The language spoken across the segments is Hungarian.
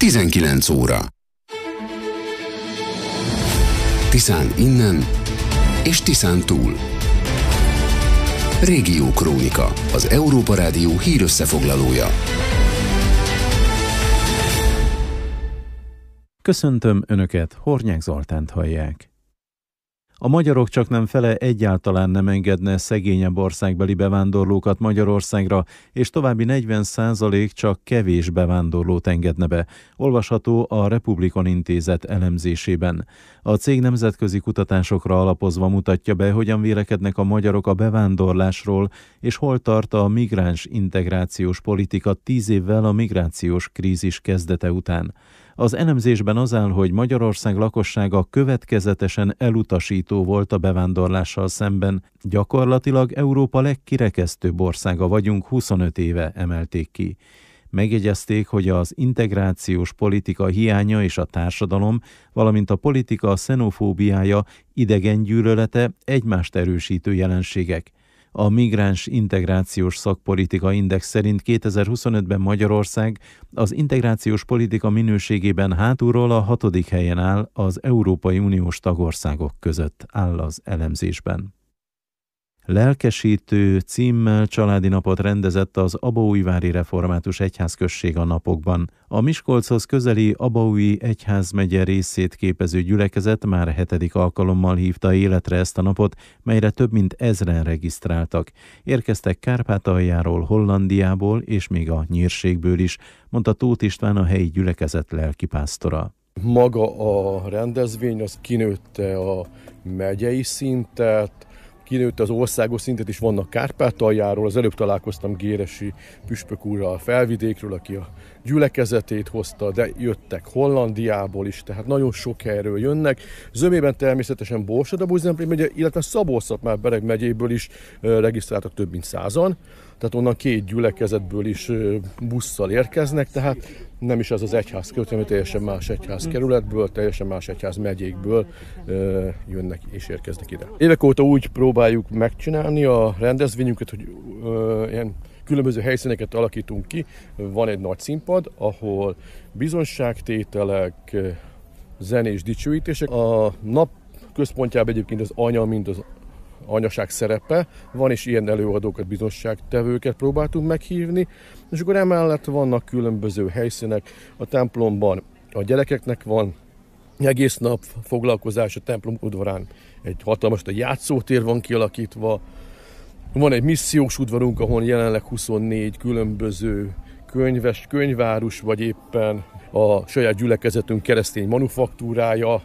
19 óra. Tiszán innen és Tiszán túl. Régió Krónika, az Európa Rádió hírösszefoglalója. Köszöntöm Önöket, Hornyák Zoltánt hallják. A magyarok csaknem fele egyáltalán nem engedne szegényebb országbeli bevándorlókat Magyarországra, és további 40% csak kevés bevándorlót engedne be. Olvasható a Republikon Intézet elemzésében. A cég nemzetközi kutatásokra alapozva mutatja be, hogyan vélekednek a magyarok a bevándorlásról, és hol tart a migráns integrációs politika 10 évvel a migrációs krízis kezdete után. Az elemzésben az áll, hogy Magyarország lakossága következetesen elutasító volt a bevándorlással szemben. Gyakorlatilag Európa legkirekesztőbb országa vagyunk, 25 éve emelték ki. Megjegyezték, hogy az integrációs politika hiánya és a társadalom, valamint a politika xenofóbiája, idegengyűlölete egymást erősítő jelenségek. A Migráns Integrációs Szakpolitika Index szerint 2025-ben Magyarország az integrációs politika minőségében hátulról a 6. helyen áll az Európai Uniós tagországok között, áll az elemzésben. Lelkesítő címmel családi napot rendezett az Abaújvári Református Egyházközség a napokban. A Miskolchoz közeli Abaúji egyházmegye részét képező gyülekezet már 7. alkalommal hívta életre ezt a napot, melyre több mint 1000-en regisztráltak. Érkeztek Kárpátaljáról, Hollandiából és még a Nyírségből is, mondta Tóth István, a helyi gyülekezet lelkipásztora. Maga a rendezvény az kinőtte a megyei szintet, kinőtte az országos szintet is, vannak Kárpátaljáról, az előbb találkoztam Géresi püspök úrral Felvidékről, aki a gyülekezetét hozta, de jöttek Hollandiából is, tehát nagyon sok helyről jönnek. Zömében természetesen Borsod-Abaúj-Zemplén megye, illetve Szabolcs-Szatmár-Bereg megyéből is regisztráltak több mint 100-an, tehát onnan 2 gyülekezetből is busszal érkeznek, tehát nem is az az egyház kerület, teljesen más egyházkerületből, teljesen más egyház megyékből jönnek és érkeznek ide. Évek óta úgy próbáljuk megcsinálni a rendezvényünket, hogy ilyen különböző helyszíneket alakítunk ki. Van egy nagy színpad, ahol bizonyságtételek, zenés dicsőítések. A nap központjában egyébként az anya, mint az anyaság szerepe, van is ilyen előadókat, bizonyságtevőket próbáltunk meghívni, és akkor emellett vannak különböző helyszínek. A templomban a gyerekeknek van egész nap foglalkozás, a templom udvarán egy hatalmas játszótér van kialakítva, van egy missziós udvarunk, ahol jelenleg 24 különböző könyvárus, vagy éppen a saját gyülekezetünk keresztény manufaktúrája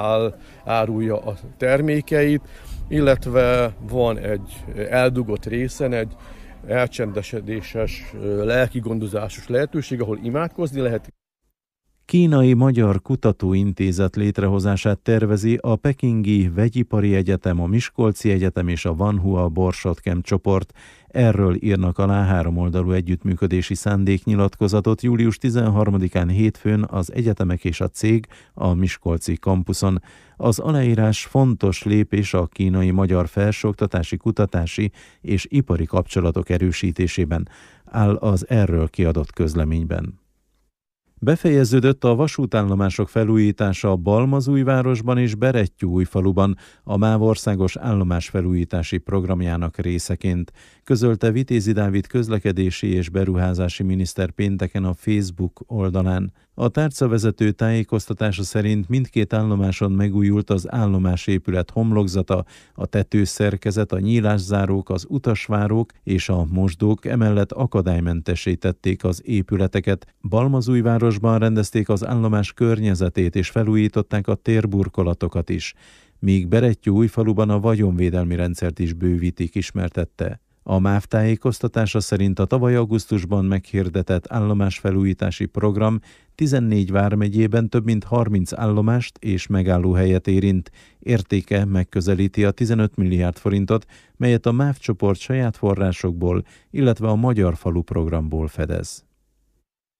árulja a termékeit, illetve van egy eldugott részen egy elcsendesedéses, lelkigondozásos lehetőség, ahol imádkozni lehet. Kínai Magyar Kutatóintézet létrehozását tervezi a Pekingi Vegyipari Egyetem, a Miskolci Egyetem és a Vanhua Borsod-Camp csoport. Erről írnak alá 3-oldalú együttműködési szándéknyilatkozatot július 13-án hétfőn az egyetemek és a cég a miskolci kampuszon. Az aláírás fontos lépés a kínai-magyar felsőoktatási, kutatási és ipari kapcsolatok erősítésében, áll az erről kiadott közleményben. Befejeződött a vasútállomások felújítása Balmazújvárosban és Berettyóújfaluban a MÁV országos állomásfelújítási programjának részeként, közölte Vitézi Dávid közlekedési és beruházási miniszter pénteken a Facebook oldalán. A tárcavezető tájékoztatása szerint mindkét állomáson megújult az állomásépület homlokzata, a tetőszerkezet, a nyílászárók, az utasvárók és a mosdók, emellett akadálymentesítették az épületeket. Balmazújvárosban rendezték az állomás környezetét és felújították a térburkolatokat is, míg Berettyóújfaluban a vagyonvédelmi rendszert is bővítik, ismertette. A MÁV tájékoztatása szerint a tavaly augusztusban meghirdetett állomásfelújítási program 14 vármegyében több mint 30 állomást és megállóhelyet érint. Értéke megközelíti a 15 milliárd forintot, melyet a MÁV csoport saját forrásokból, illetve a Magyar Falu programból fedez.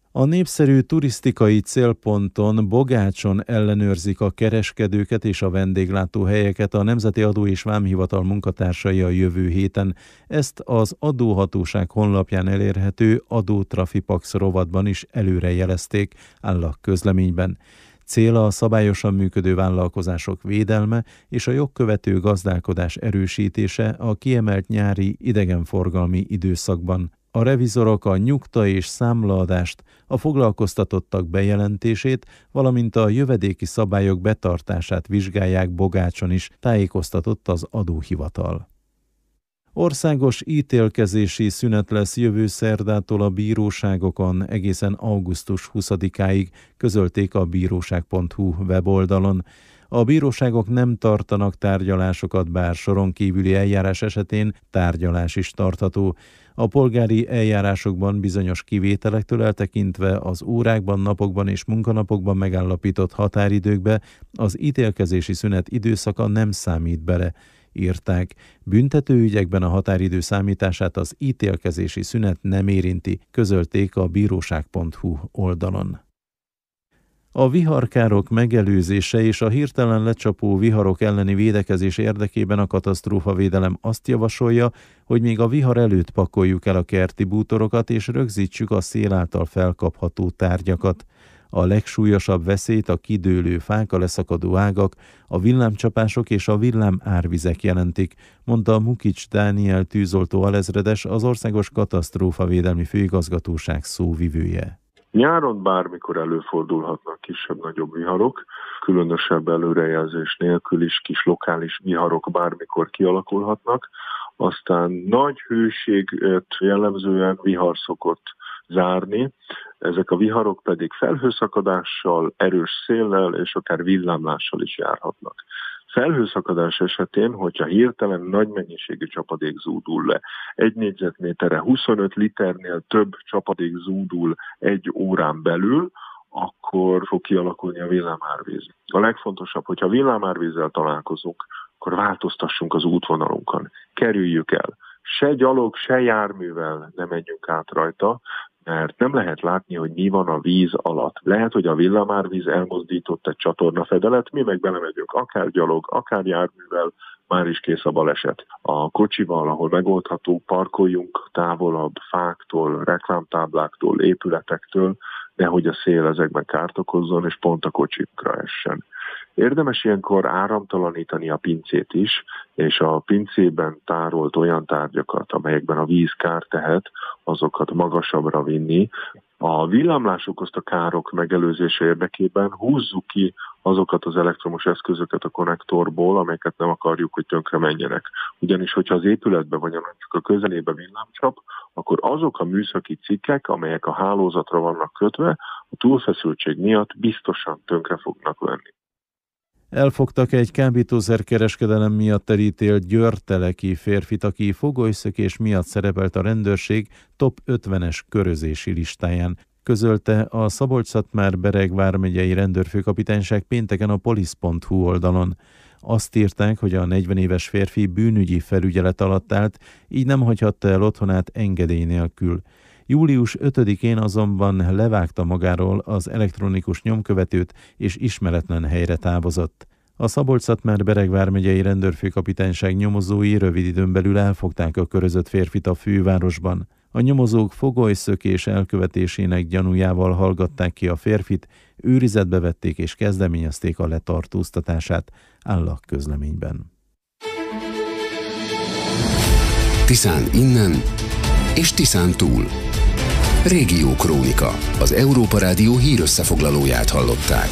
A népszerű turisztikai célponton Bogácson ellenőrzik a kereskedőket és a vendéglátóhelyeket a Nemzeti Adó és Vámhivatal munkatársai a jövő héten. Ezt az adóhatóság honlapján elérhető Adótrafipax rovatban is előrejelezték, áll a közleményben. Cél a szabályosan működő vállalkozások védelme és a jogkövető gazdálkodás erősítése a kiemelt nyári idegenforgalmi időszakban. A revizorok a nyugta és számlaadást, a foglalkoztatottak bejelentését, valamint a jövedéki szabályok betartását vizsgálják Bogácson is, tájékoztatott az adóhivatal. Országos ítélkezési szünet lesz jövő szerdától a bíróságokon egészen augusztus 20-áig, közölték a bíróság.hu weboldalon. A bíróságok nem tartanak tárgyalásokat, bár soron kívüli eljárás esetén tárgyalás is tartható. A polgári eljárásokban bizonyos kivételektől eltekintve az órákban, napokban és munkanapokban megállapított határidőkbe az ítélkezési szünet időszaka nem számít bele, írták. Büntetőügyekben a határidő számítását az ítélkezési szünet nem érinti, közölték a bíróság.hu oldalon. A viharkárok megelőzése és a hirtelen lecsapó viharok elleni védekezés érdekében a katasztrófavédelem azt javasolja, hogy még a vihar előtt pakoljuk el a kerti bútorokat és rögzítsük a szél által felkapható tárgyakat. A legsúlyosabb veszélyt a kidőlő fák, a leszakadó ágak, a villámcsapások és a villámárvizek jelentik, mondta Mukics Dániel tűzoltó alezredes, az Országos Katasztrófavédelmi Főigazgatóság szóvivője. Nyáron bármikor előfordulhatnak kisebb-nagyobb viharok, különösebb előrejelzés nélkül is kis lokális viharok bármikor kialakulhatnak, aztán nagy hőséget jellemzően vihar szokott zárni, ezek a viharok pedig felhőszakadással, erős széllel és akár villámlással is járhatnak. Felhőszakadás esetén, hogyha hirtelen nagy mennyiségű csapadék zúdul le, 1 négyzetméterre 25 liternél több csapadék zúdul 1 órán belül, akkor fog kialakulni a villámárvíz. A legfontosabb, hogyha villámárvízzel találkozunk, akkor változtassunk az útvonalunkon, kerüljük el. Se gyalog, se járművel ne menjünk át rajta, mert nem lehet látni, hogy mi van a víz alatt. Lehet, hogy a villámárvíz elmozdított egy csatornafedelet, mi meg belemegyünk akár gyalog, akár járművel, már is kész a baleset. A kocsival, ahol megoldható, parkoljunk távolabb fáktól, reklámtábláktól, épületektől, nehogy a szél ezekben kárt okozzon, és pont a kocsikra essen. Érdemes ilyenkor áramtalanítani a pincét is, és a pincében tárolt olyan tárgyakat, amelyekben a víz kárt tehet, azokat magasabbra vinni. A villámlás okozta károk megelőzése érdekében húzzuk ki azokat az elektromos eszközöket a konnektorból, amelyeket nem akarjuk, hogy tönkre menjenek. Ugyanis, hogyha az épületben vagy csak a közelébe villámcsap, akkor azok a műszaki cikkek, amelyek a hálózatra vannak kötve, a túlfeszültség miatt biztosan tönkre fognak lenni. Elfogtak egy kábítószerkereskedelem miatt elítélt győrteleki férfit, aki fogolyszökés miatt szerepelt a rendőrség top 50-es körözési listáján, közölte a Szabolcs-Szatmár-Bereg vármegyei rendőrfőkapitányság pénteken a polisz.hu oldalon. Azt írták, hogy a 40 éves férfi bűnügyi felügyelet alatt állt, így nem hagyhatta el otthonát engedély nélkül. Július 5-én azonban levágta magáról az elektronikus nyomkövetőt, és ismeretlen helyre távozott. A Szabolcs-Szatmár-Bereg vármegyei rendőrfőkapitányság nyomozói rövid időn belül elfogták a körözött férfit a fővárosban. A nyomozók fogolyszökés elkövetésének gyanújával hallgatták ki a férfit, őrizetbe vették és kezdeményezték a letartóztatását, áll a közleményben. Tiszán innen és Tiszán túl. Régiókrónika, az Európa Rádió hírösszefoglalóját hallották.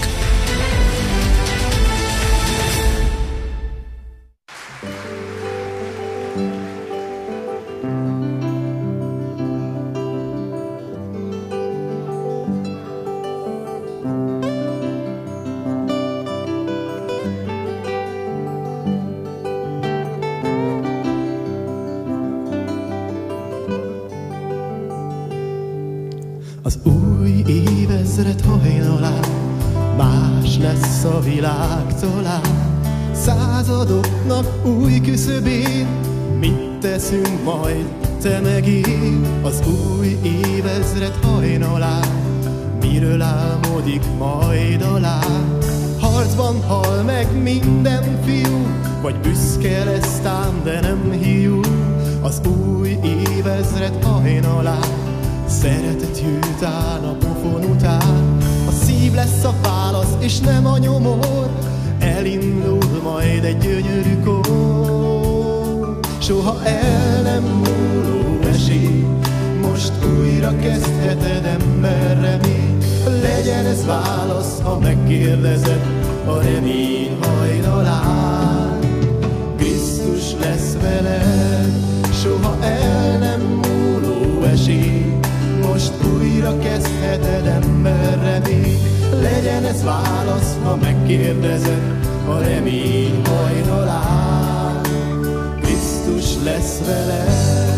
Az új évezred hajnalán más lesz a világ talán. Századoknak új küszöbén mit teszünk majd te meg én? Az új évezred hajnalán miről álmodik majd a lány. Harcban hal meg minden fiú, vagy büszke lesz ám, de nem hiú. Az új évezred hajnalán szeretet jut áll a pofon után. A szív lesz a válasz, és nem a nyomor, elindul majd egy gyönyörű kor. Soha el nem múló esély, most újra kezdheted ember remény. Legyen ez válasz, ha megkérdezed a remény hajnalán. Krisztus lesz veled, soha el nem múló esély, most újra kezdheted ember remény. Legyen ez válasz, ha megkérdezed a remény hajnalán. Krisztus lesz veled.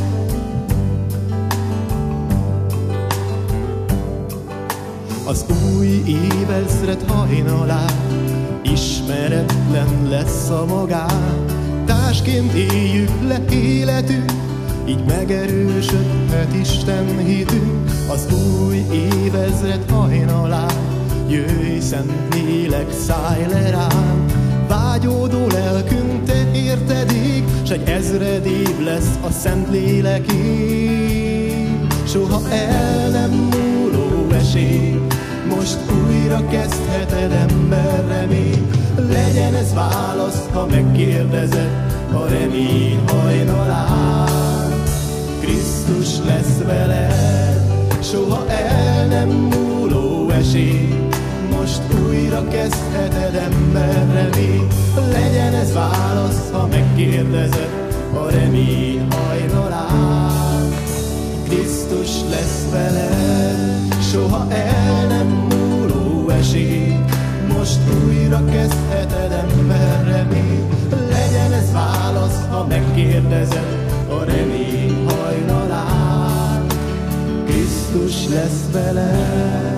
Az új évezred hajnalán ismeretlen lesz a magán. Társként éljük le életünk, így megerősödhet Isten hitünk. Az új évezred hajnalán jöjj, Szent Lélek, szállj le ránk. Vágyódó lelkünk te értedék, s egy ezred év lesz a Szent Léleké. Soha el nem múló esély, most újra kezdheted ember remény. Legyen ez válasz, ha megkérdezed a remény hajnalán. Krisztus lesz veled, soha el nem múló esély, most újra kezdheted ember remény. Legyen ez válasz, ha megkérdezed a remény hajnalán. Krisztus lesz veled, soha el nem múló esély, most újra kezdheted ember remény. Legyen ez válasz, ha megkérdezed a remény hajnalán. Krisztus lesz veled.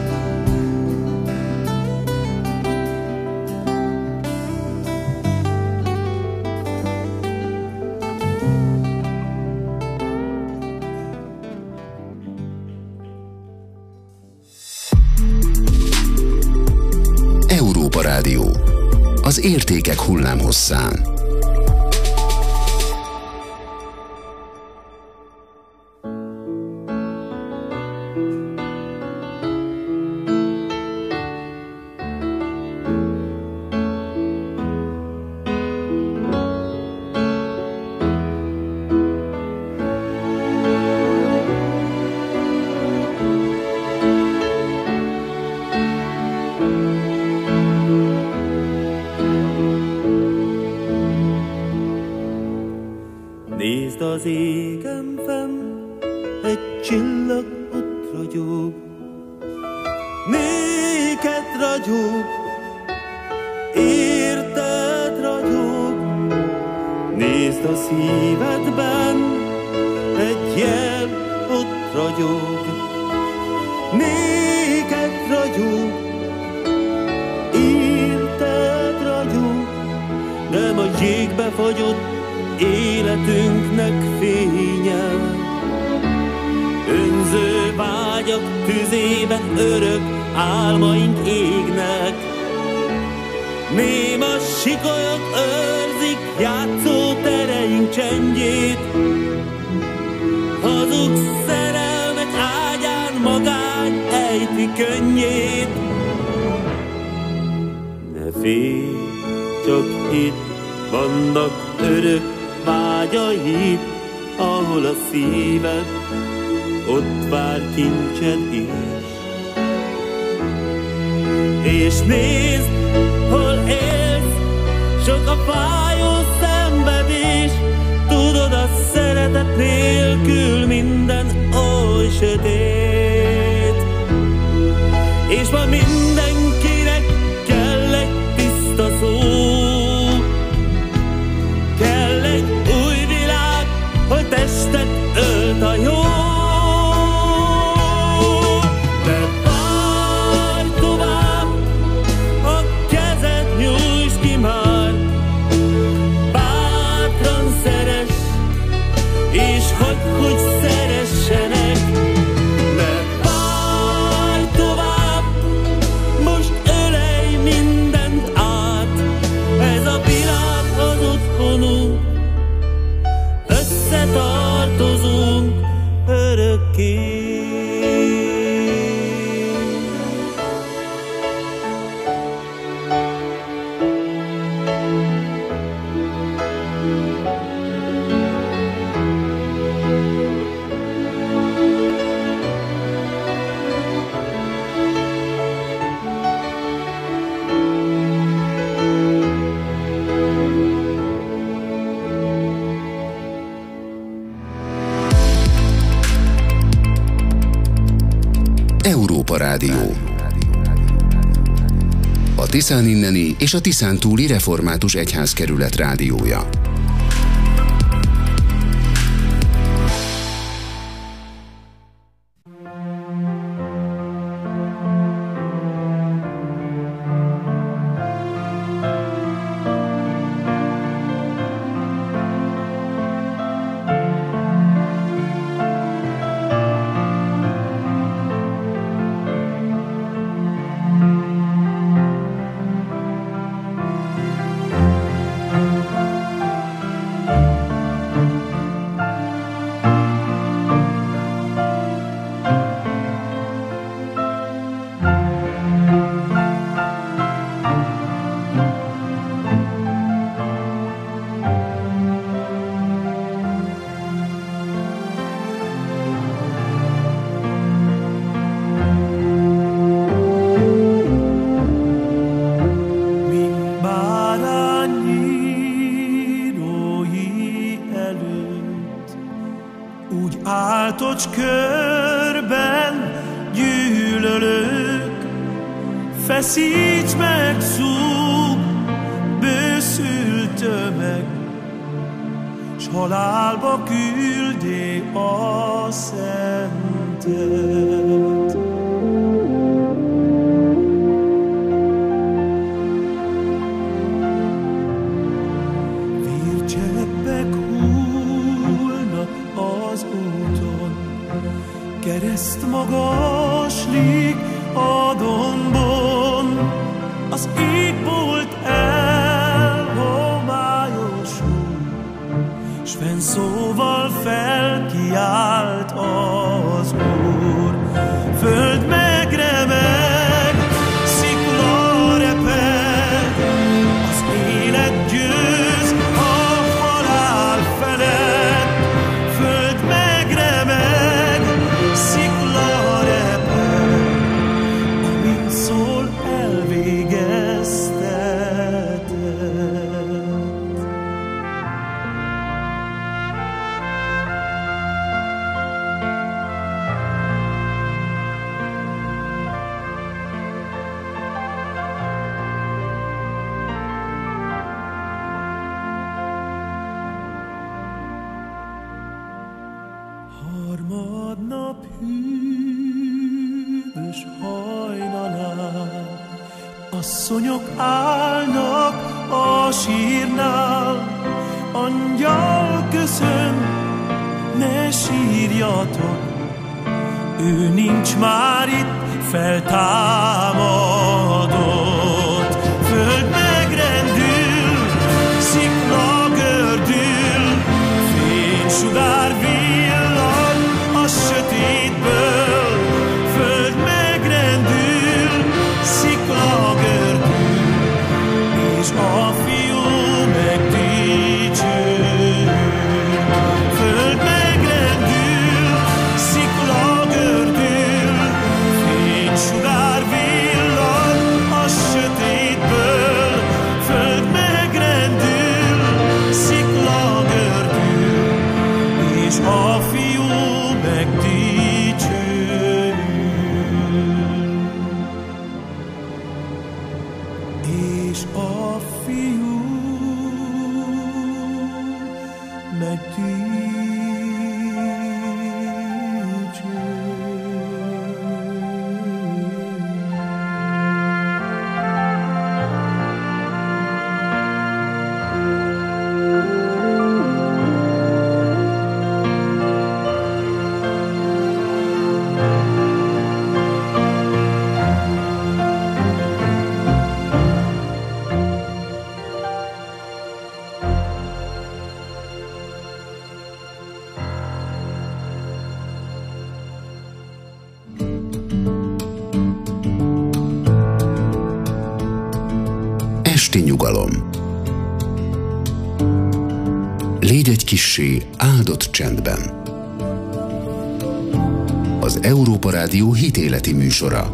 Európa Rádió. Az értékek hullámhosszán. Nézd az égen fenn, egy csillag ott ragyog, néked ragyog, érted ragyog. Nézd a szívedben, egy jel ott ragyog, néked ragyog, érted ragyog. Nem a jégbe fagyott életünknek fénye, önző vágyak tüzében örök álmaink égnek. Néma sikolyok őrzik játszó tereink csendjét, hazug szerelmek ágyán magány ejti könnyét. Ne félj, csak itt vannak örök vágyaid, ahol a szíved, ott vár kincsed is. És nézd, hol élsz, sok a fájó szenvedés. Tudod, a szeretet nélkül minden oly sötét. És ma mindenkinek kell egy tiszta szó, kell egy új világ, hogy testet ölt a jó. De várj tovább, a kezed nyújtsd ki már, bátran szeress, és hagyd, hogy szeressenek. De várj otthonunk, összetartozunk örökké. Európa Rádió. A Tiszán inneni és a Tiszán túli református egyházkerület rádiója. Áltocs körben gyűlölők, feszíts meg, szúg, bőszült tömeg, s halálba küldé a szentet. Vércseppek hullnak az úton, kereszt magaslik a dombon, az égbolt elhomályosul, s fennszóval felkiált az Úr. Föld megremeg, szikla reped, az élet győz a halál felett. Föld megremeg, szikla reped, amint szól, elvégezteted. Harmadnap hűvös hajnalán asszonyok állnak a sírnál. Angyal köszön, ne sírjatok, ő nincs már itt, feltámadott. Föld megrendül, szikla gördül, fénysugár villan a sötétből. Föld megrendül, szikla gördül, és a Fiú megdicsőül. Föld megrendül, szikla gördül, fénysugár villan a sötétből. Föld megrendül, szikla gördül, és a Fiú megdicsőül. És a Fiú megdicsőül. esti nyugalom. Légy egy kissé áldott csendben. Az Európa Rádió hitéleti műsora.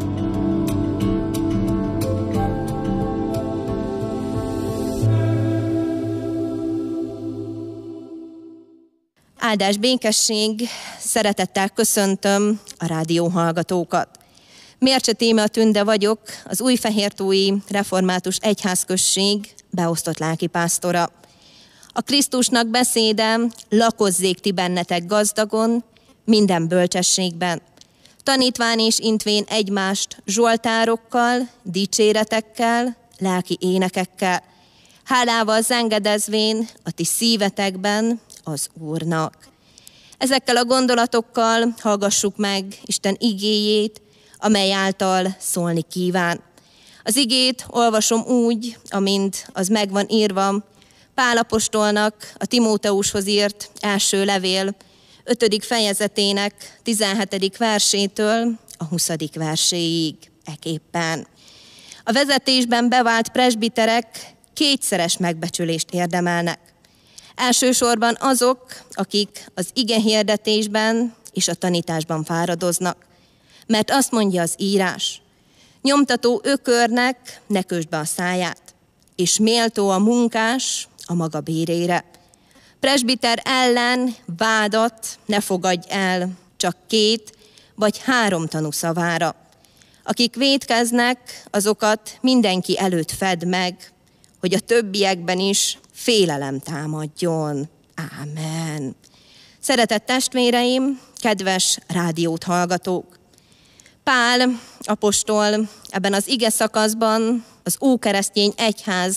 Áldás, békesség, szeretettel köszöntöm a rádió hallgatókat. Mércse Tímea Tünde vagyok, az Újfehértói Református Egyházközség beosztott lelkipásztora. A Krisztusnak beszéde: lakozzék ti bennetek gazdagon, minden bölcsességben. Tanítván és intvén egymást zsoltárokkal, dicséretekkel, lelki énekekkel, hálával zengedezvén a ti szívetekben az Úrnak. Ezekkel a gondolatokkal hallgassuk meg Isten igéjét, amely által szólni kíván. Az igét olvasom úgy, amint az meg van írva Pál apostolnak a Timóteushoz írt első levél 5. fejezetének 17. versétől a 20. verséig eképpen. A vezetésben bevált presbiterek kétszeres megbecsülést érdemelnek. Elsősorban azok, akik az igehirdetésben és a tanításban fáradoznak. Mert azt mondja az írás: nyomtató ökörnek ne kösd be a száját, és méltó a munkás a maga bérére. Presbiter ellen vádat ne fogadj el, csak 2 vagy 3 tanú szavára. Akik vétkeznek, azokat mindenki előtt fedd meg, hogy a többiekben is félelem támadjon. Ámen. Szeretett testvéreim, kedves rádiót hallgatók! Pál apostol ebben az ige szakaszban az ókeresztény egyház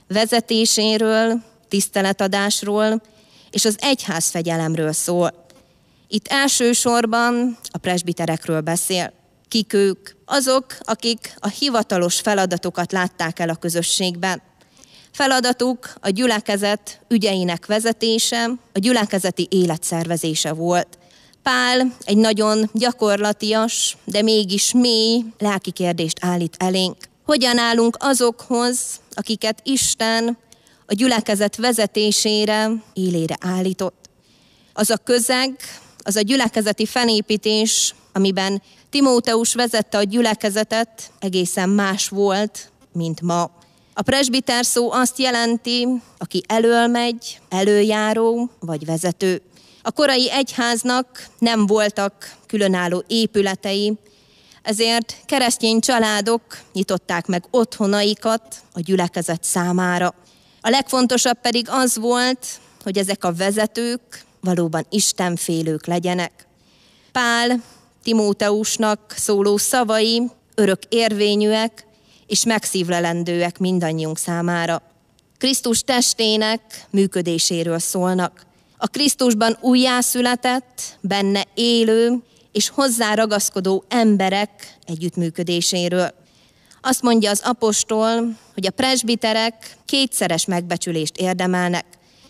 vezetéséről, tiszteletadásról és az egyházfegyelemről szól. Itt elsősorban a presbiterekről beszél. Kik ők? Azok, akik a hivatalos feladatokat látták el a közösségben. Feladatuk a gyülekezet ügyeinek vezetése, a gyülekezeti élet szervezése volt. Pál egy nagyon gyakorlatias, de mégis mély lelki kérdést állít elénk. Hogyan állunk azokhoz, akiket Isten a gyülekezet vezetésére, élére állított? Az a közeg, az a gyülekezeti felépítés, amiben Timóteus vezette a gyülekezetet, egészen más volt, mint ma. A presbiter szó azt jelenti, aki elől megy, előjáró vagy vezető. A korai egyháznak nem voltak különálló épületei, ezért keresztény családok nyitották meg otthonaikat a gyülekezet számára. A legfontosabb pedig az volt, hogy ezek a vezetők valóban istenfélők legyenek. Pál Timóteusnak szóló szavai örök érvényűek és megszívlelendőek mindannyiunk számára. Krisztus testének működéséről szólnak. A Krisztusban újjászületett, benne élő és hozzá ragaszkodó emberek együttműködéséről. Azt mondja az apostol, hogy a presbiterek kétszeres megbecsülést érdemelnek.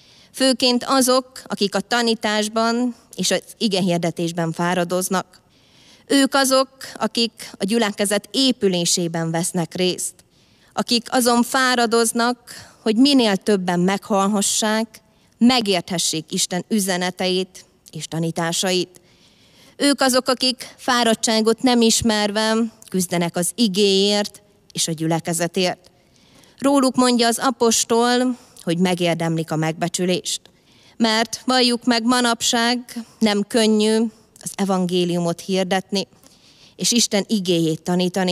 Főként azok, akik a tanításban és az igehirdetésben fáradoznak. Ők azok, akik a gyülekezet épülésében vesznek részt. Akik azon fáradoznak, hogy minél többen meghallhassák, megérthessék Isten üzeneteit és tanításait. Ők azok, akik fáradtságot nem ismerve küzdenek az igéért és a gyülekezetért. Róluk mondja az apostol, hogy megérdemlik a megbecsülést. Mert valljuk meg, manapság nem könnyű az evangéliumot hirdetni, és Isten igéjét tanítani.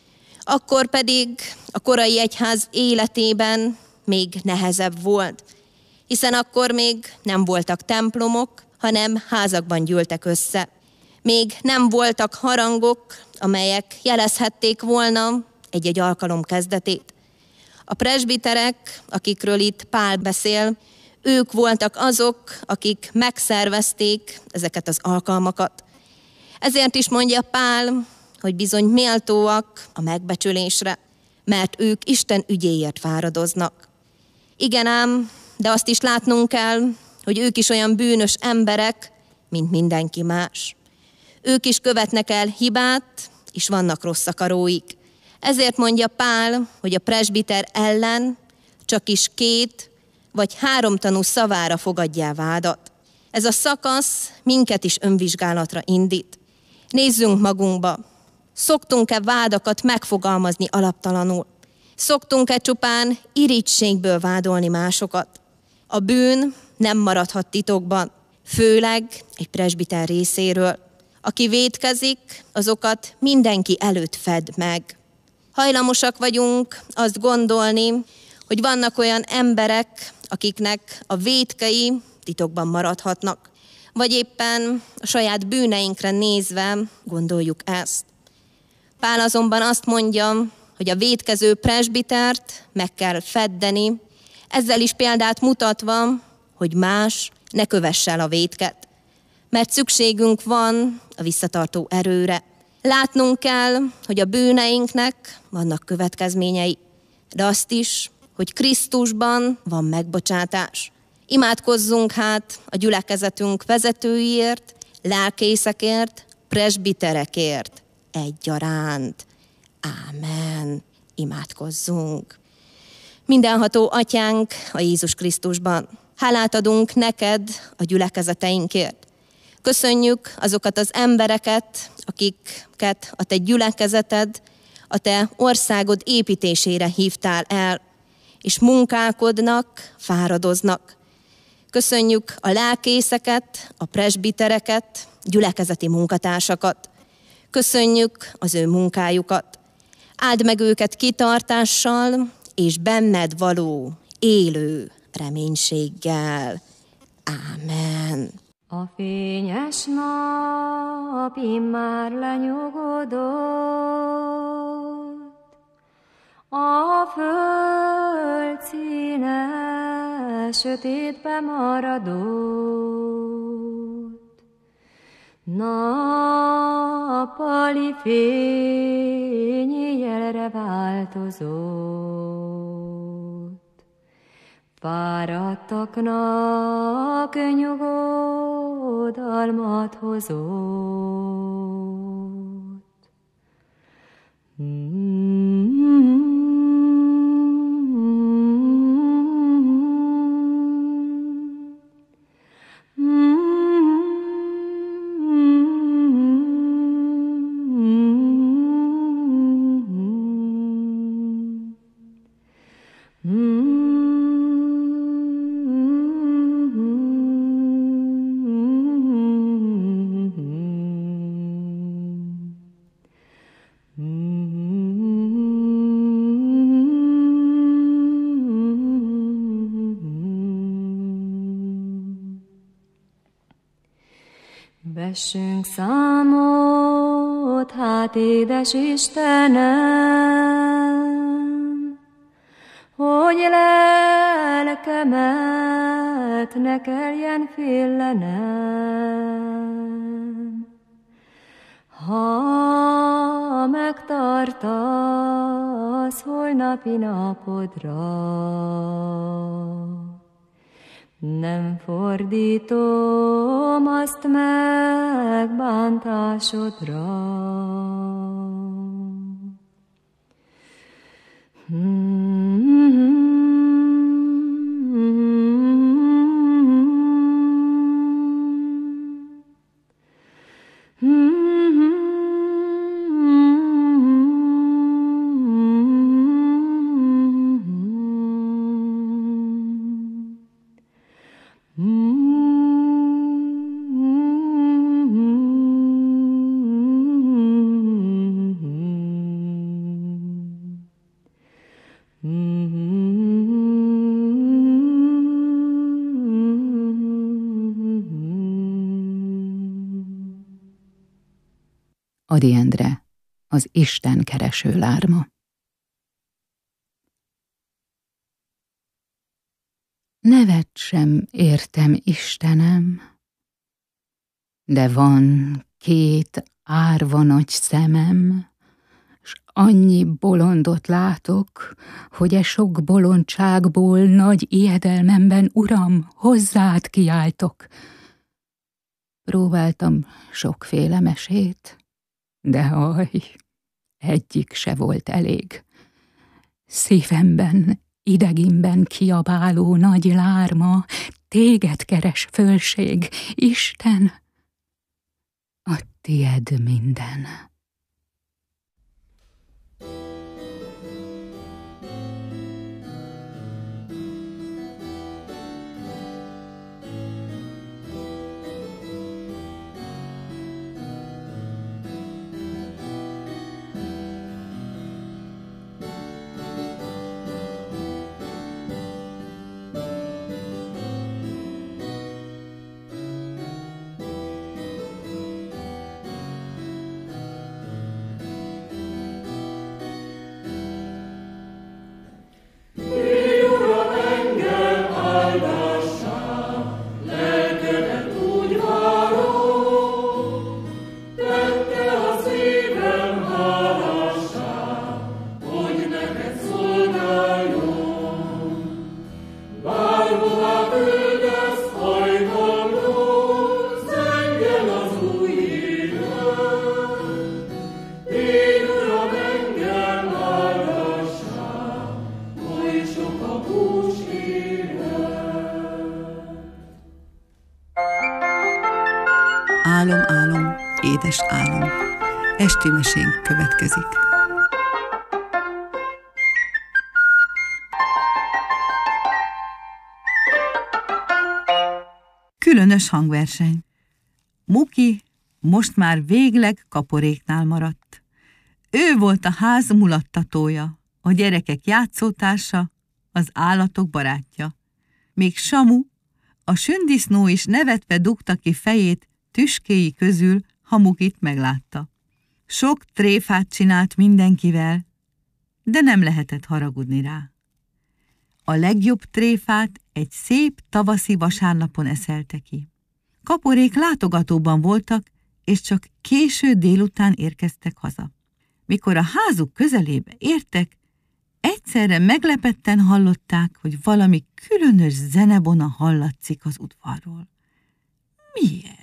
Akkor pedig a korai egyház életében még nehezebb volt, hiszen akkor még nem voltak templomok, hanem házakban gyűltek össze. Még nem voltak harangok, amelyek jelezhették volna egy-egy alkalom kezdetét. A presbiterek, akikről itt Pál beszél, ők voltak azok, akik megszervezték ezeket az alkalmakat. Ezért is mondja Pál, hogy bizony méltóak a megbecsülésre, mert ők Isten ügyéért fáradoznak. Igen ám, de azt is látnunk kell, hogy ők is olyan bűnös emberek, mint mindenki más. Ők is követnek el hibát, és vannak rossz akaróik. Ezért mondja Pál, hogy a presbiter ellen csak is 2 vagy 3 tanú szavára fogadjál vádat. Ez a szakasz minket is önvizsgálatra indít. Nézzünk magunkba. Szoktunk-e vádakat megfogalmazni alaptalanul? Szoktunk-e csupán irigységből vádolni másokat? A bűn nem maradhat titokban, főleg egy presbiter részéről. Aki vétkezik, azokat mindenki előtt fed meg. Hajlamosak vagyunk azt gondolni, hogy vannak olyan emberek, akiknek a vétkei titokban maradhatnak, vagy éppen a saját bűneinkre nézve gondoljuk ezt. Pál azonban azt mondja, hogy a vétkező presbitert meg kell feddeni, ezzel is példát mutatva, hogy más ne kövesse el a vétket. Mert szükségünk van a visszatartó erőre. Látnunk kell, hogy a bűneinknek vannak következményei, de azt is, hogy Krisztusban van megbocsátás. Imádkozzunk hát a gyülekezetünk vezetőiért, lelkészekért, presbiterekért egyaránt. Ámen. Imádkozzunk. Mindenható Atyánk a Jézus Krisztusban, hálát adunk neked a gyülekezeteinkért. Köszönjük azokat az embereket, akiket a te gyülekezeted, a te országod építésére hívtál el, és munkálkodnak, fáradoznak. Köszönjük a lelkészeket, a presbitereket, gyülekezeti munkatársakat. Köszönjük az ő munkájukat. Áld meg őket kitartással, és benned való, élő reménységgel. Ámen. A fényes nap immár lenyugodott, a föld színe sötétbe maradott, nappali fény éjjelre változott. Fáradtaknak nyugodalmat hozott. Vessünk számot, hát édes Istenem, hogy lelkemet ne kelljen félenem. Ha megtartasz holnapi napodra, nem fordítom azt meg bántásodra. Ady Endre, az Isten kereső lárma. Nevet sem értem, Istenem, de van 2 árva nagy szemem, s annyi bolondot látok, hogy e sok bolondságból nagy ijedelmemben, Uram, hozzád kiáltok. Próbáltam sokféle mesét, de haj, egyik se volt elég. Szívemben, idegimben kiabáló nagy lárma, téged keres fölség, Isten, a tied minden. Álom, álom, édes álom. Esti mesénk következik. Különös hangverseny. Muki most már végleg Kaporéknál maradt. Ő volt a ház mulattatója, a gyerekek játszótársa, az állatok barátja. Még Samu, a sündisznó is nevetve dugta ki fejét tüskéi közül, ha Mukit meglátta. Sok tréfát csinált mindenkivel, de nem lehetett haragudni rá. A legjobb tréfát egy szép tavaszi vasárnapon eszelte ki. Kaporék látogatóban voltak, és csak késő délután érkeztek haza. Mikor a házuk közelébe értek, egyszerre meglepetten hallották, hogy valami különös zenebona hallatszik az udvarról. Mi ez?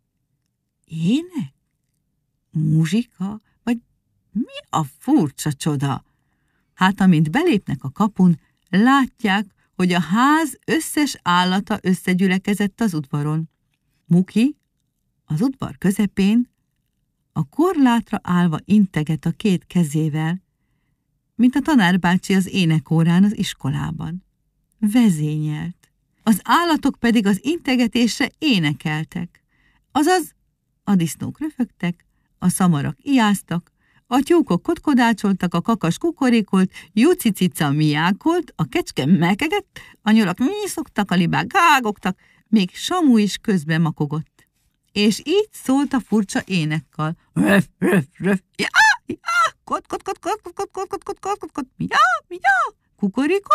Ének? Muzsika? Vagy mi a furcsa csoda? Hát, amint belépnek a kapun, látják, hogy a ház összes állata összegyülekezett az udvaron. Muki az udvar közepén, a korlátra állva integet a két kezével, mint a tanárbácsi az énekórán az iskolában. Vezényelt. Az állatok pedig az integetésre énekeltek. Azaz, a disznók röfögtek, a szamarak ijáztak, a tyúkok kotkodácsoltak, a kakas kukorékolt, Juci-cica miákolt, a kecske melkegett, a nyulak nyiszogtak, a libák gágogtak, még Samu is közben makogott. És így szólt a furcsa énekkal. Röf, röf, röf, já, já, kot, kot, kot, kot, kot, kot, kot, kot, kot, kot, kot, kot, miá, miá, kukorikó,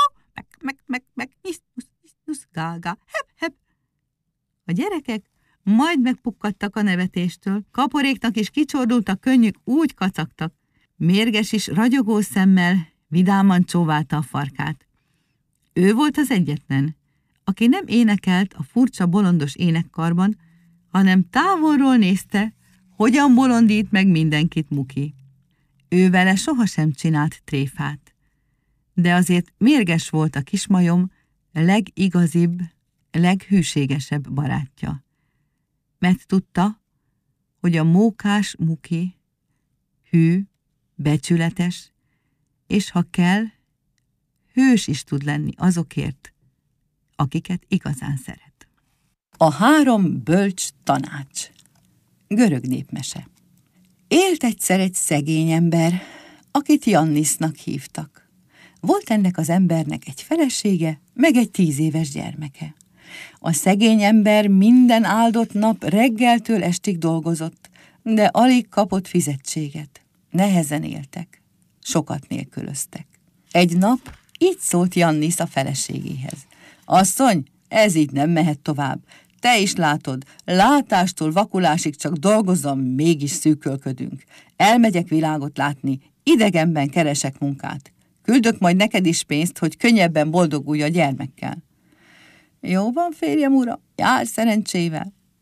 meg, nyisz, gágá, hep, hep. A gyerekek majd megpukkadtak a nevetéstől, Kaporéknak is kicsordult a könnyük, úgy kacagtak. Mérges is ragyogó szemmel vidáman csóválta a farkát. Ő volt az egyetlen, aki nem énekelt a furcsa bolondos énekkarban, hanem távolról nézte, hogyan bolondít meg mindenkit Muki. Ő vele sohasem csinált tréfát, de azért mérges volt a kismajom legigazibb, leghűségesebb barátja. Mert tudta, hogy a mókás Muki hű, becsületes, és ha kell, hős is tud lenni azokért, akiket igazán szeret. A 3 bölcs tanács. Görög népmese. Élt egyszer egy szegény ember, akit Jannisznak hívtak. Volt ennek az embernek egy felesége, meg egy 10 éves gyermeke. A szegény ember minden áldott nap reggeltől estig dolgozott, de alig kapott fizetséget. Nehezen éltek, sokat nélkülöztek. Egy nap így szólt Jannisz a feleségéhez. Asszony, ez így nem mehet tovább. Te is látod, látástól vakulásig csak dolgozom, mégis szűkölködünk. Elmegyek világot látni, idegenben keresek munkát. Küldök majd neked is pénzt, hogy könnyebben boldogulj a gyermekkel. Jó van, férjem ura, jár szerencsével,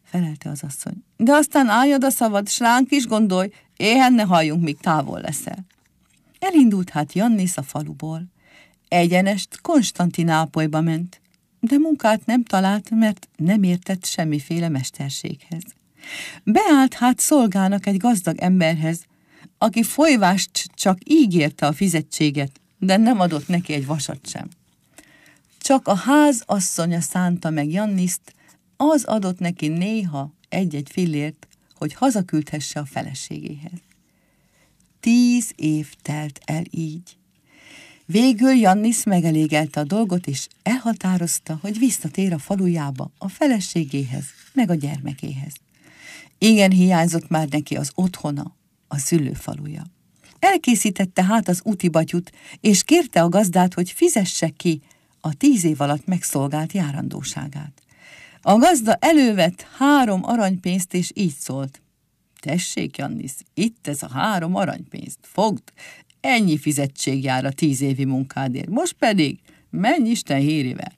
felelte az asszony. De aztán álljad a szavad, s ránk is gondolj, éhen ne halljunk, míg távol leszel. Elindult hát Jannis a faluból. Egyenest Konstantinápolyba ment, de munkát nem talált, mert nem értett semmiféle mesterséghez. Beállt hát szolgának egy gazdag emberhez, aki folyvást csak ígérte a fizetséget, de nem adott neki egy vasat sem. Csak a ház asszonya szánta meg Jannist, az adott neki néha egy-egy fillért, hogy hazaküldhesse a feleségéhez. 10 év telt el így. Végül Jannis megelégelte a dolgot, és elhatározta, hogy visszatér a falujába, a feleségéhez, meg a gyermekéhez. Igen hiányzott már neki az otthona, a szülőfaluja. Elkészítette hát az útibatyut, és kérte a gazdát, hogy fizesse ki a 10 év alatt megszolgált járandóságát. A gazda elővett 3 aranypénzt, és így szólt. Tessék, Jannis, itt ez a 3 aranypénzt, fogd, ennyi fizetség jár a 10 évi munkádért, most pedig menj Isten hírével.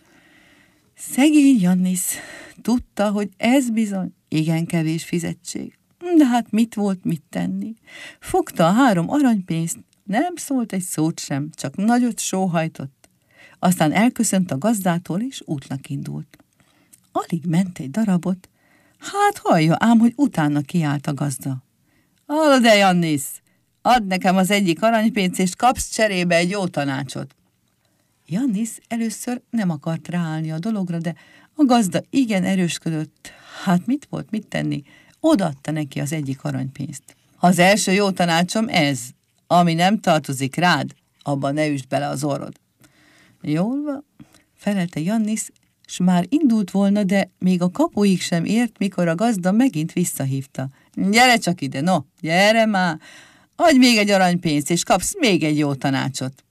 Szegény Jannis tudta, hogy ez bizony igen kevés fizetség, de hát mit volt mit tenni? Fogta a 3 aranypénzt, nem szólt egy szót sem, csak nagyot sóhajtott. Aztán elköszönt a gazdától, és útnak indult. Alig ment egy darabot, hát hallja ám, hogy utána kiállt a gazda. Hallod-e, Jannis? Add nekem az egyik aranypénzt, és kapsz cserébe egy jó tanácsot. Jannis először nem akart ráállni a dologra, de a gazda igen erősködött. Hát mit volt mit tenni? Odaadta neki az egyik aranypénzt. Az első jó tanácsom ez, ami nem tartozik rád, abban ne üsd bele az orrod. Jól van, felelte Jannis, s már indult volna, de még a kapuig sem ért, mikor a gazda megint visszahívta. Gyere csak ide, no, gyere már, adj még egy aranypénzt, és kapsz még egy jó tanácsot.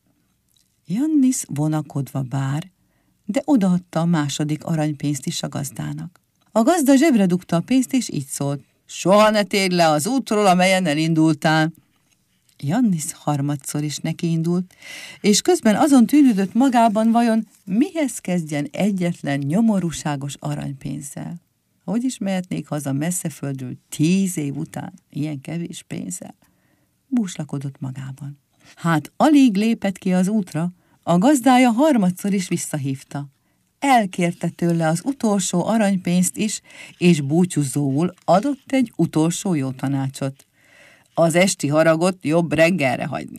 Jannis vonakodva bár, de odaadta a második aranypénzt is a gazdának. A gazda zsebre dugta a pénzt, és így szólt. Soha ne térj le az útról, amelyen elindultál. Jannis harmadszor is nekiindult, és közben azon tűnődött magában, vajon mihez kezdjen egyetlen nyomorúságos aranypénzzel. Hogy is mehetnék haza messzeföldről 10 év után ilyen kevés pénzzel? Búslakodott magában. Hát alig lépett ki az útra, a gazdája harmadszor is visszahívta. Elkérte tőle az utolsó aranypénzt is, és búcsúzóul adott egy utolsó jó tanácsot. Az esti haragot jobb reggelre hagyni.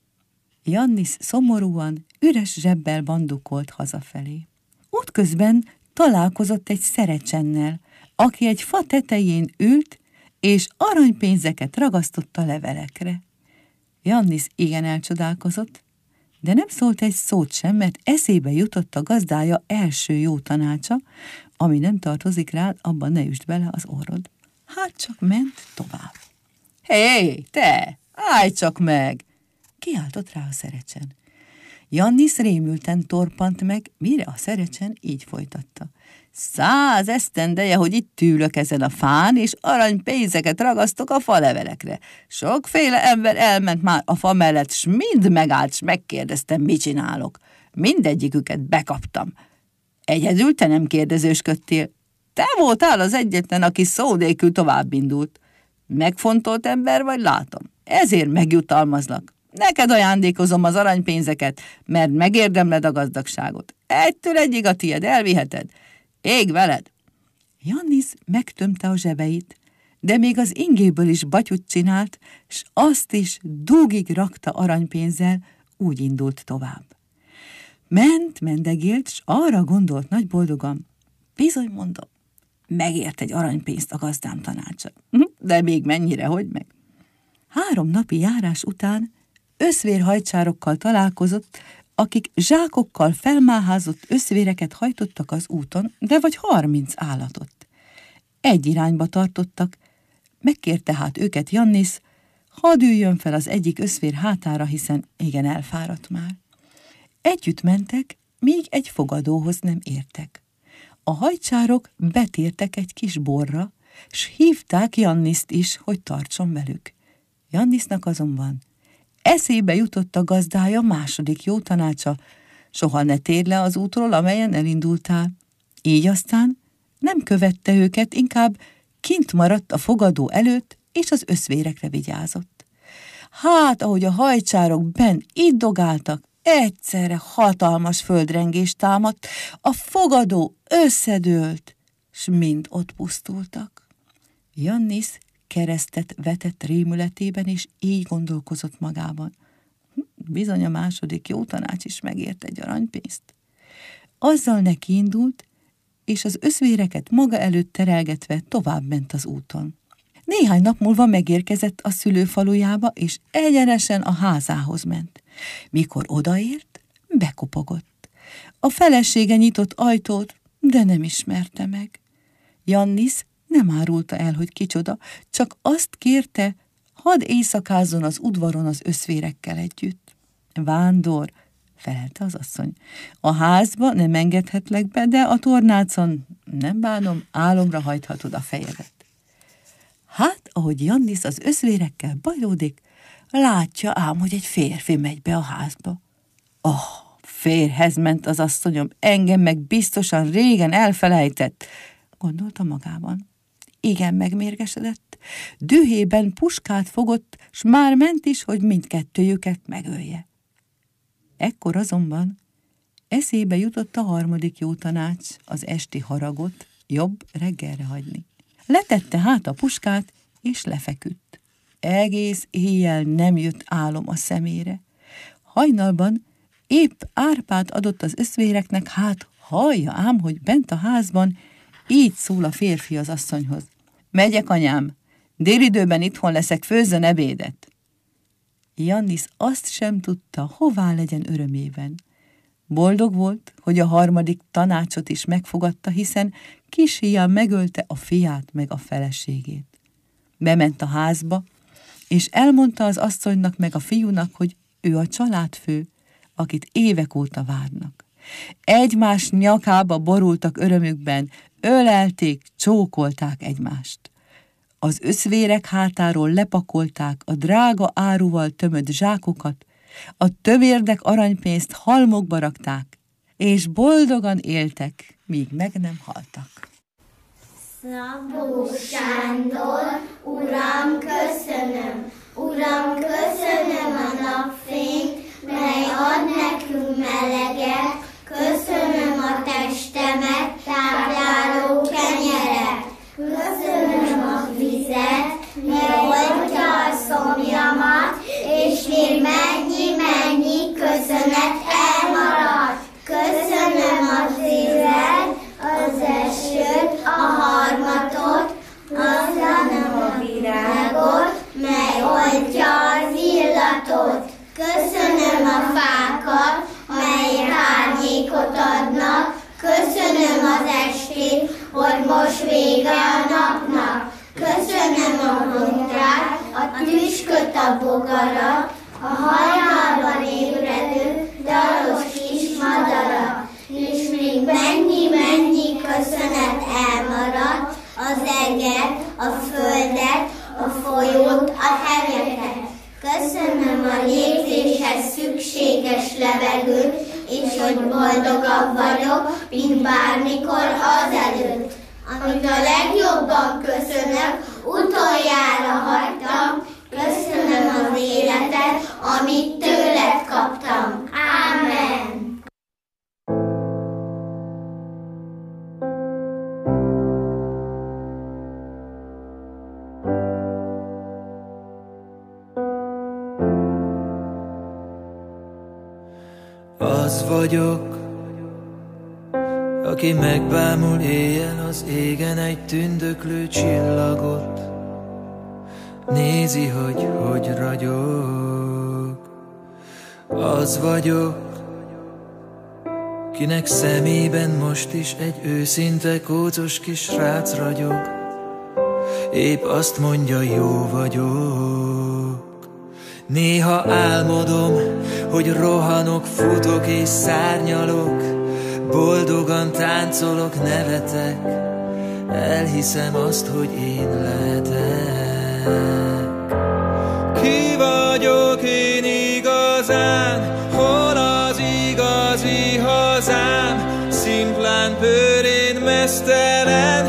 Jannis szomorúan, üres zsebbel bandukolt hazafelé. Útközben találkozott egy szerecsennel, aki egy fa tetején ült, és aranypénzeket ragasztott a levelekre. Jannis igen elcsodálkozott, de nem szólt egy szót sem, mert eszébe jutott a gazdája első jó tanácsa, ami nem tartozik rád, abban ne üsd bele az orrod. Hát csak ment tovább. Hé, te, állj csak meg! Kiáltott rá a szerecsen. Jannis rémülten torpant meg, mire a szerecsen így folytatta. 100 esztendeje, hogy itt ülök ezen a fán, és aranypénzeket ragasztok a falevelekre. Sokféle ember elment már a fa mellett, s mind megállt, s megkérdeztem, mit csinálok. Mindegyiküket bekaptam. Egyedül te nem kérdezősködtél. Te voltál az egyetlen, aki szó nélkül tovább indult. Megfontolt ember vagy, látom. Ezért megjutalmazlak. Neked ajándékozom az aranypénzeket, mert megérdemled a gazdagságot. Egytől egyig a tied, elviheted. Ég veled! Jannis megtömte a zsebeit, de még az ingéből is batyut csinált, s azt is dúgig rakta aranypénzzel, úgy indult tovább. Mendegélt, s arra gondolt nagy boldogan. Bizony, mondom, megért egy aranypénzt a gazdám tanácsa. De még mennyire, hogy meg? 3 napi járás után összvérhajcsárokkal találkozott, akik zsákokkal felmáházott összvéreket hajtottak az úton, de vagy 30 állatot. Egy irányba tartottak, megkérte hát őket Jannis, hadd üljön fel az egyik összvér hátára, hiszen igen elfáradt már. Együtt mentek, míg egy fogadóhoz nem értek. A hajcsárok betértek egy kis borra, s hívták Jannist is, hogy tartson velük. Jannisnak azonban eszébe jutott a gazdája második jó tanácsa, soha ne térj le az útról, amelyen elindultál. Így aztán nem követte őket, inkább kint maradt a fogadó előtt, és az összvérekre vigyázott. Hát, ahogy a hajcsárok benn itt dogáltak, egyszerre hatalmas földrengés támadt, a fogadó összedőlt, s mind ott pusztultak. Jannis keresztet vetett rémületében, és így gondolkozott magában. Bizony a második jó tanács is megért egy aranypénzt. Azzal nekiindult, és az összvéreket maga előtt terelgetve tovább ment az úton. Néhány nap múlva megérkezett a szülőfalujába, és egyenesen a házához ment. Mikor odaért, bekopogott. A felesége nyitott ajtót, de nem ismerte meg. Jannis nem árulta el, hogy kicsoda, csak azt kérte, hadd éjszakázzon az udvaron az összvérekkel együtt. Vándor, felelte az asszony. A házba nem engedhetlek be, de a tornácon, nem bánom, álomra hajthatod a fejedet. Hát, ahogy Jannis az összvérekkel bajlódik, látja ám, hogy egy férfi megy be a házba. Férhez ment az asszonyom, engem meg biztosan régen elfelejtett, gondolta magában. Igen megmérgesedett, dühében puskát fogott, s már ment is, hogy mindkettőjüket megölje. Ekkor azonban eszébe jutott a harmadik jó tanács, az esti haragot jobb reggelre hagyni. Letette hát a puskát, és lefeküdt. Egész éjjel nem jött álom a szemére. Hajnalban épp árpát adott az összvéreknek, hát hallja ám, hogy bent a házban így szól a férfi az asszonyhoz. Megyek, anyám, délidőben itthon leszek, főzzön ebédet. Jannis azt sem tudta, hová legyen örömében. Boldog volt, hogy a harmadik tanácsot is megfogadta, hiszen kis híján megölte a fiát meg a feleségét. Bement a házba, és elmondta az asszonynak meg a fiúnak, hogy ő a családfő, akit évek óta várnak. Egymás nyakába borultak örömükben, ölelték, csókolták egymást. Az összvérek hátáról lepakolták a drága áruval tömött zsákokat, a tövérdek aranypénzt halmokba rakták, és boldogan éltek, míg meg nem haltak. Szabó Sándor, Uram, köszönöm! Uram, köszönöm a napfényt, mely ad nekünk meleget, köszönöm a testemet, tápláló kenyeret, köszönöm a vizet, mely oltja a szomjamat, és még mennyi köszönet elmaradt. Köszönöm az évet, az esőt, a harmatot, köszönöm a virágot, mely oltja az illatot. Köszönöm a fákat, melyek árnyékot adnak, köszönöm az estét, hogy most vége a napnak. Köszönöm a gondrát, a tüsköt, a bogarat, a hajnalban ébredő, dalos kis madarat, és még mennyi köszönet elmaradt, az eget, a földet, a folyót, a hegyeket. Köszönöm a légzéshez szükséges levegőt, és hogy boldogabb vagyok, mint bármikor azelőtt. Amit a legjobban köszönök, utoljára hagytam, köszönöm az életet, amit tőled kaptam. Ámen. Az vagyok, aki megbámul éjjel az égen egy tündöklő csillagot, nézi, hogy ragyog. Az vagyok, kinek szemében most is egy őszinte kócos kis srác ragyog, épp azt mondja, jó vagyok. Néha álmodom, hogy rohanok, futok és szárnyalok, boldogan táncolok, nevetek, elhiszem azt, hogy én lehetek. Ki vagyok én igazán, hol az igazi hazám, szimplán bőrén meztelen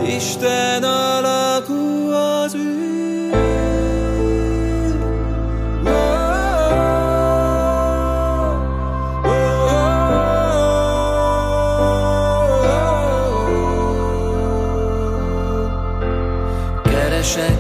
Isten alakú az űr. Keresek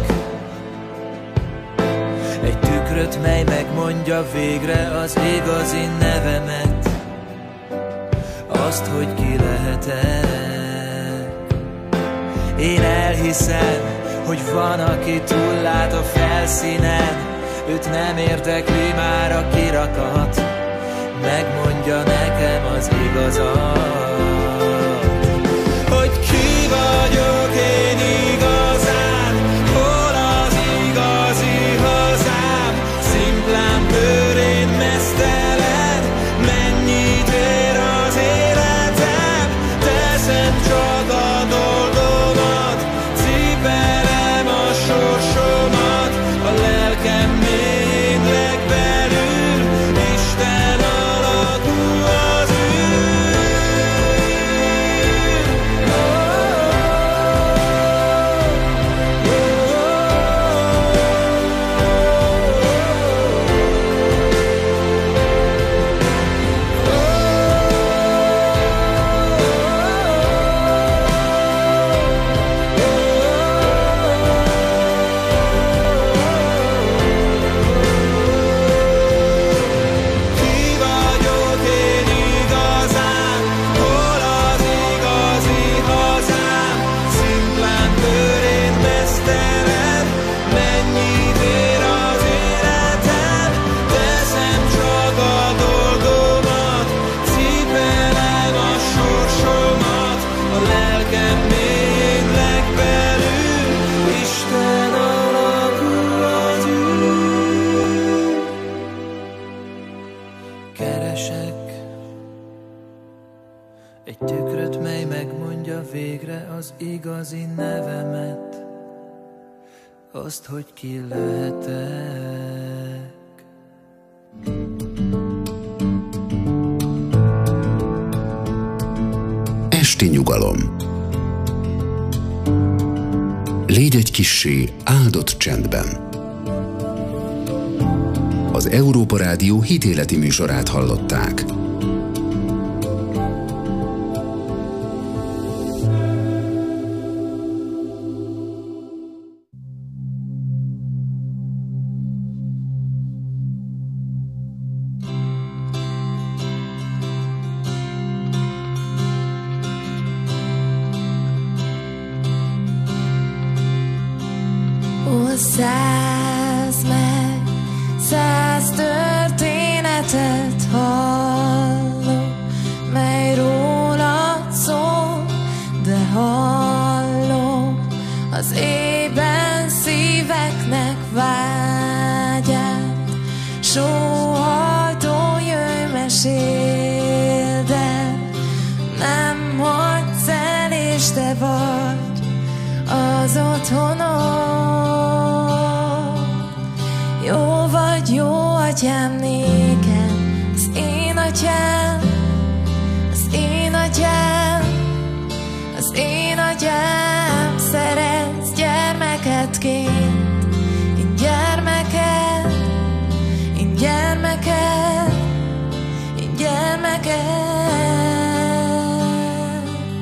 egy tükröt, mely megmondja végre az igazi nevemet, azt, hogy ki lehetek. Én elhiszem, hogy van, aki túllát a felszínen, őt nem érdekli már a kirakat, megmondja nekem az igazat, hogy ki vagyok én igazán, hol az igazi hazám, szimplán bőrén meztelen, mennyit ér az életem, teszem csak a dolgomat, cipelem a sorsomat, a lelkem még legbelül, Isten alakú az űr. Ki vagyok én igazán, hol az igazi hazám, szimplán bőrén meztelen, mennyit ér az életem, teszem csak a dolgomat, cipelem a sorsomat, a lelkem mélyén legbelül, Isten alakú az űr. Keresek egy tükröt, mely megmondja végre az igazi nevemet, azt, hogy ki lehetek. Esti nyugalom. Légy egy kissé áldott csendben. Az Európa Rádió hitéleti műsorát hallották. Ó, 100 történetet hallok, mely rólad szól, de hallom az éjben szíveknek vágyát. Sóhajtó, jöjj, meséld el, nem hagysz el, és te vagy az otthonom. Jó vagy, jó atyám nékem, az én atyám, az én atyám, az én atyám. Szeretsz gyermeketként, én gyermeked, én gyermeked, én gyermeked.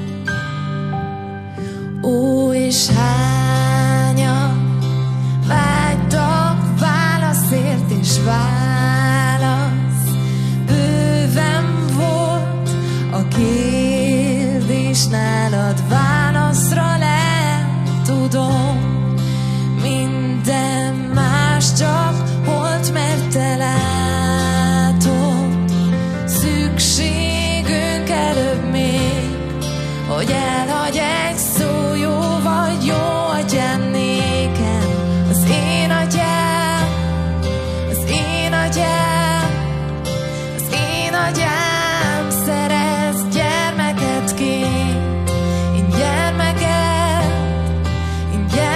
Ó, és hányan vágytak válaszért, és válasz bőven volt. A kérdés nálad válaszra lett, tudom, minden más csak holt, mert te látod. Szükségünk előbb még, hogy elhagy egy szó. Jó vagy, jó atyám nékem, az én atyám, az én atyám, az én atyám. Szeretsz gyermeketként, én gyermeked, én gyermeked.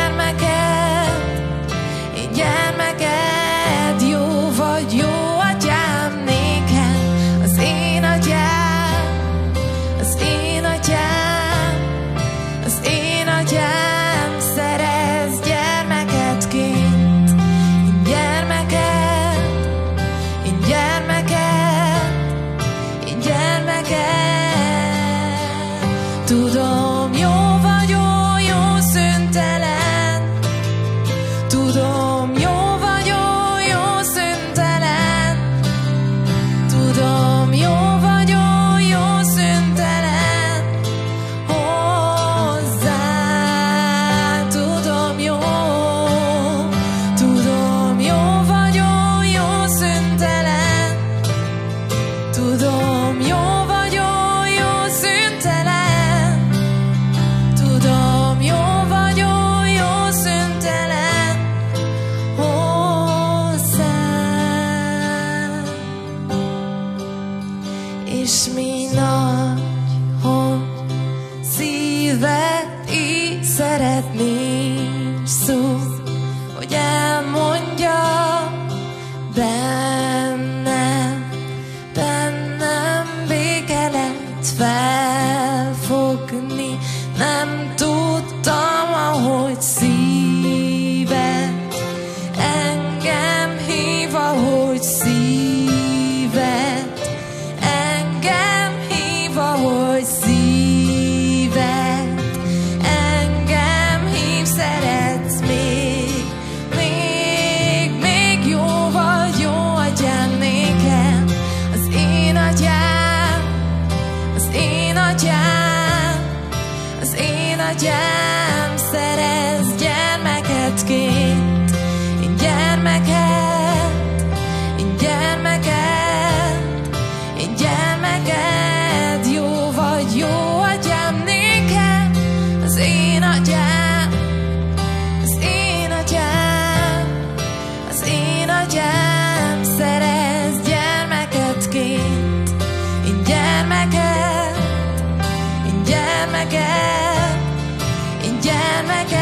atyám, az én atyám, az én atyám, szerez gyermeketként, én gyermeket, én gyermeket, én gyermeket.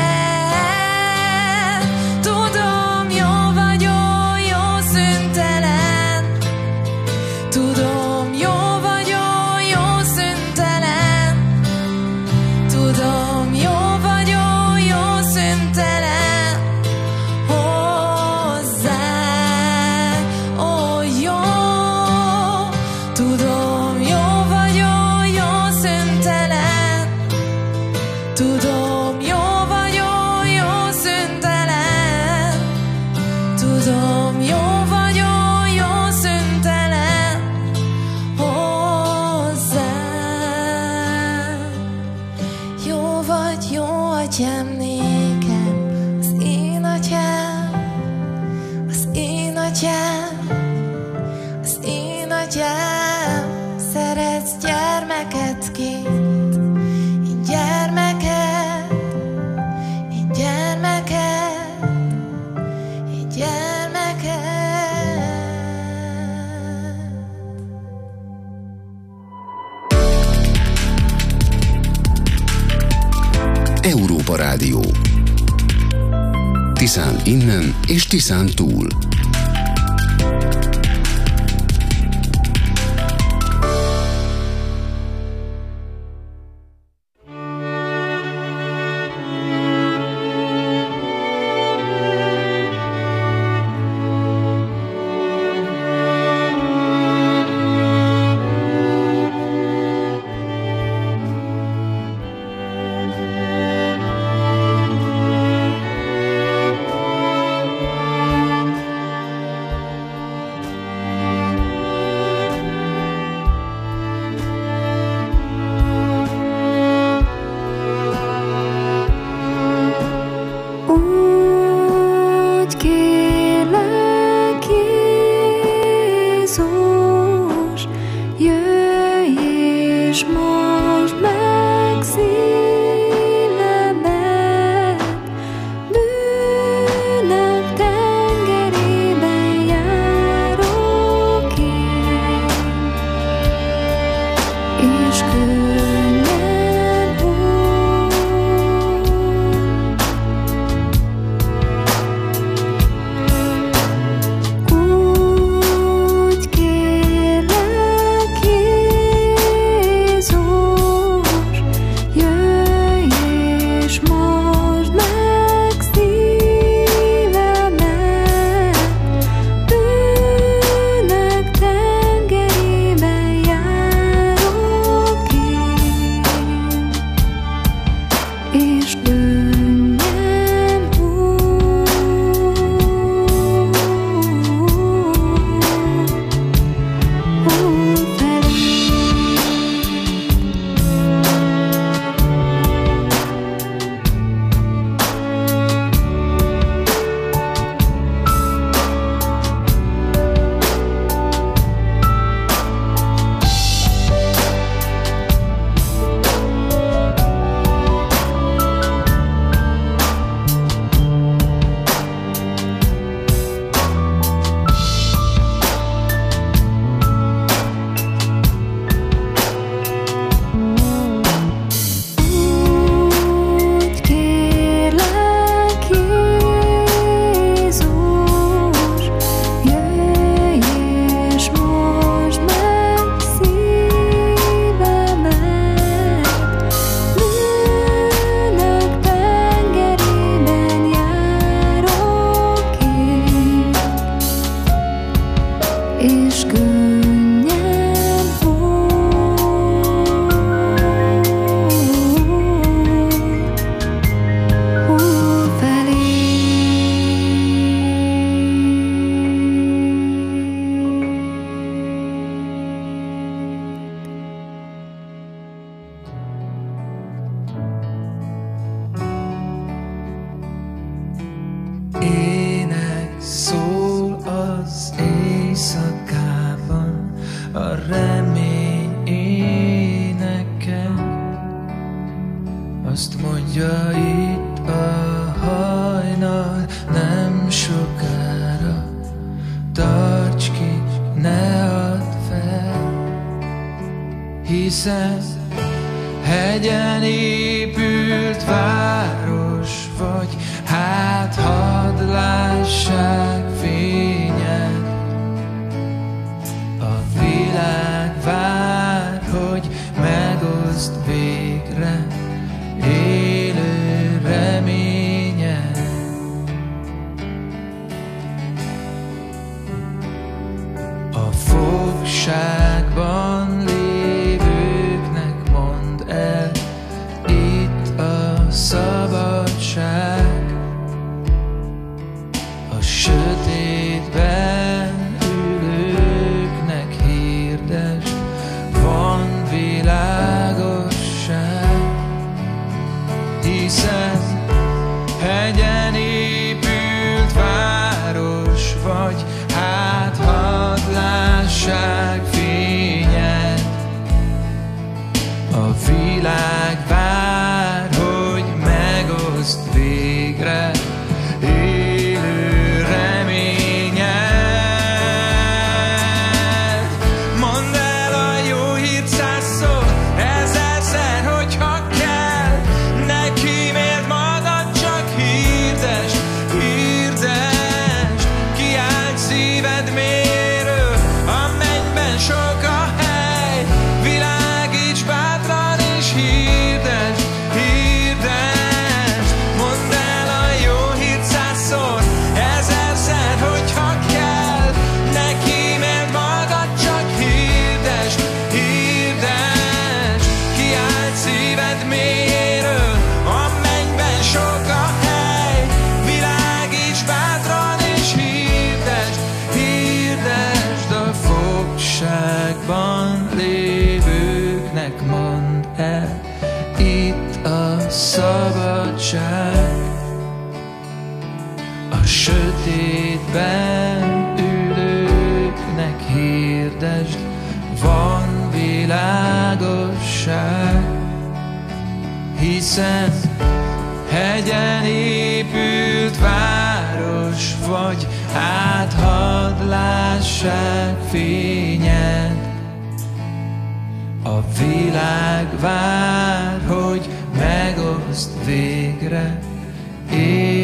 Tudom, jó vagyok, jó szüntelen, tudom, jó vagyok, jó szüntelen, tudom, jó vagyok, jó szüntelen, hozzá, ó, jó, tudom, jó vagyok, jó szüntelen, tudom, jó vagyok, jó szüntelen, tudom, jó vagyok, jó szüntelen, hozzá. Jó vagy, jó atyám nékem, az én atyám, az én atyám, az én atyám, szeretsz gyermeketként, én gyermeket, én gyermeket, én gyermeket. Európa Rádió. Tiszán innen és Tiszán túl. mondta itt a hajnal, nem sokára, tarts ki, ne add fel, hiszen hegyen épült város vagy, hát hadd lássák fényed. A világ vár, hogy megoszd végre élő reményed. A fogságban lévőknek mondd el, itt a szabadság. A sötétben ülőknek hirdesd, van világosság, hiszen hegyen épült város vagy, hát hadd lássák fényed. A világ vár, hogy megoszd végre élő reményed. Mondd el a jó hírt százszor, ezerszer, hogyha kell, ne kíméld magad, csak hirdesd, hirdesd. Kiállj szíved mélyéről, a mennyben sok a hely, világíts bátran és hirdesd, hirdesd. Mondd el a jó hírt százszor, ezerszer, hogyha kell, ne kíméld magad, csak hirdesd, hirdesd. Kiállj szíved mélyéről, a mennyben sok a hely, világíts bátran és hirdesd, hirdesd. A fogságban lévőknek mondd el, itt a szabadság. A sötétben ülőknek hirdesd, van világosság, hiszen hegyen épült város vagy, hát hadd lássák fényed. A világ vár, hogy megoszd végre